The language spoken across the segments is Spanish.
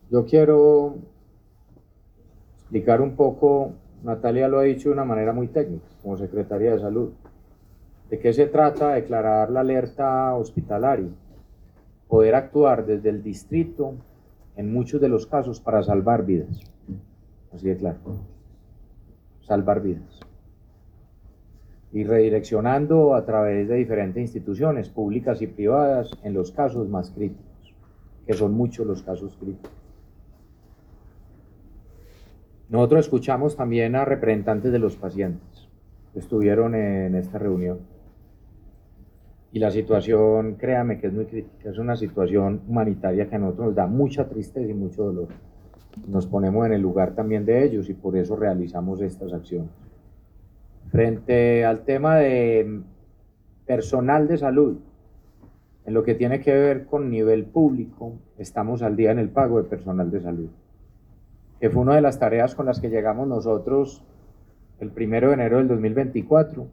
Yo quiero explicar un poco, Natalia lo ha dicho de una manera muy técnica, como Secretaría de Salud. ¿De qué se trata? Declarar la alerta hospitalaria, poder actuar desde el distrito en muchos de los casos para salvar vidas. Así de claro, salvar vidas. Y redireccionando a través de diferentes instituciones públicas y privadas en los casos más críticos, que son muchos los casos críticos. Nosotros escuchamos también a representantes de los pacientes que estuvieron en esta reunión. Y la situación, créame que es muy crítica, es una situación humanitaria que a nosotros nos da mucha tristeza y mucho dolor. Nos ponemos en el lugar también de ellos y por eso realizamos estas acciones. Frente al tema de personal de salud, en lo que tiene que ver con nivel público, estamos al día en el pago de personal de salud, que fue una de las tareas con las que llegamos nosotros el 1 de enero del 2024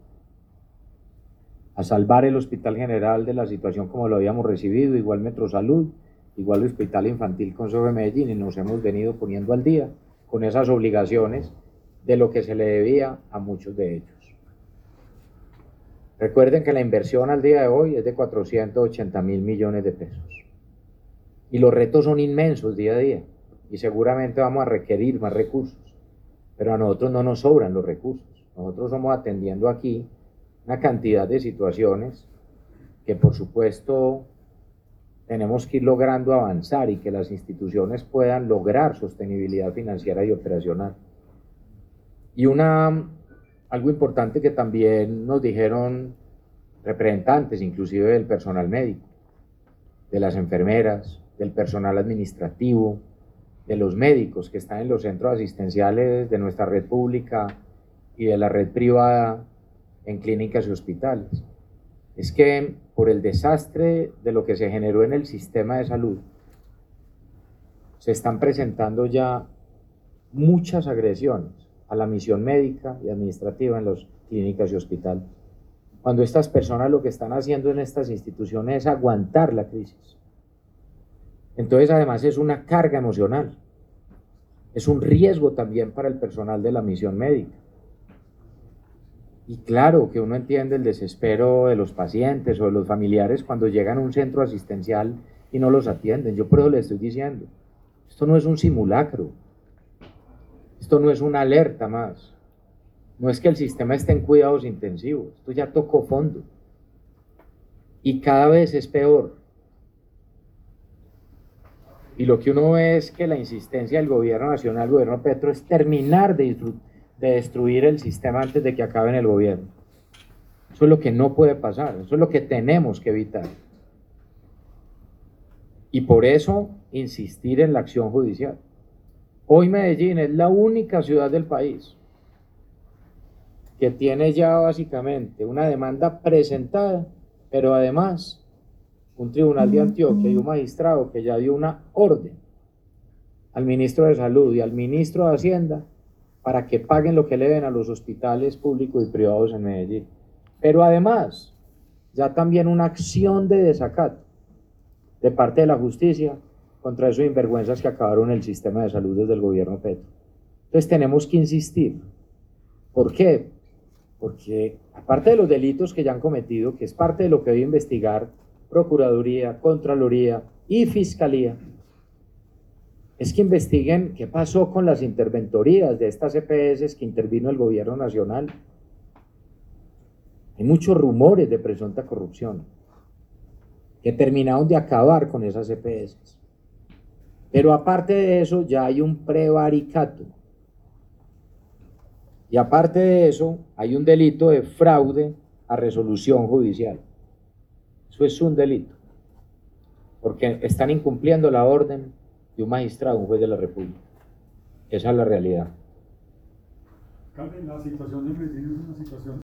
a salvar el Hospital General de la situación como lo habíamos recibido, igual Metrosalud, igual el Hospital Infantil Consejo de Medellín, y nos hemos venido poniendo al día con esas obligaciones de lo que se le debía a muchos de ellos. Recuerden que la inversión al día de hoy es de 480.000 millones de pesos. Y los retos son inmensos día a día. Y seguramente vamos a requerir más recursos. Pero a nosotros no nos sobran los recursos. Nosotros somos atendiendo aquí una cantidad de situaciones que por supuesto tenemos que ir logrando avanzar y que las instituciones puedan lograr sostenibilidad financiera y operacional. Y algo importante que también nos dijeron representantes, inclusive del personal médico, de las enfermeras, del personal administrativo, de los médicos que están en los centros asistenciales de nuestra red pública y de la red privada en clínicas y hospitales, es que por el desastre de lo que se generó en el sistema de salud, se están presentando ya muchas agresiones a la misión médica y administrativa en las clínicas y hospitales. Cuando estas personas lo que están haciendo en estas instituciones es aguantar la crisis. Entonces, además, es una carga emocional. Es un riesgo también para el personal de la misión médica. Y claro que uno entiende el desespero de los pacientes o de los familiares cuando llegan a un centro asistencial y no los atienden. Yo por eso les estoy diciendo, esto no es un simulacro, esto no es una alerta más, no es que el sistema esté en cuidados intensivos, esto ya tocó fondo y cada vez es peor. Y lo que uno ve es que la insistencia del gobierno nacional, el gobierno Petro, es terminar de destruir el sistema antes de que acabe en el gobierno. Eso es lo que no puede pasar, eso es lo que tenemos que evitar. Y por eso insistir en la acción judicial. Hoy Medellín es la única ciudad del país que tiene ya básicamente una demanda presentada, pero además un tribunal de Antioquia y un magistrado que ya dio una orden al ministro de Salud y al ministro de Hacienda para que paguen lo que le deben a los hospitales públicos y privados en Medellín. Pero además, ya también una acción de desacato de parte de la justicia contra esos sinvergüenzas que acabaron el sistema de salud desde el gobierno Petro. Entonces tenemos que insistir. ¿Por qué? Porque aparte de los delitos que ya han cometido, que es parte de lo que debe investigar Procuraduría, Contraloría y Fiscalía, es que investiguen qué pasó con las interventorías de estas EPS que intervino el gobierno nacional. Hay muchos rumores de presunta corrupción que terminaron de acabar con esas EPS. Pero aparte de eso, ya hay un prevaricato. Y aparte de eso, hay un delito de fraude a resolución judicial. Eso es un delito, porque están incumpliendo la orden de un magistrado, un juez de la República. Esa es la realidad. Carmen, la situación de Medellín es una situación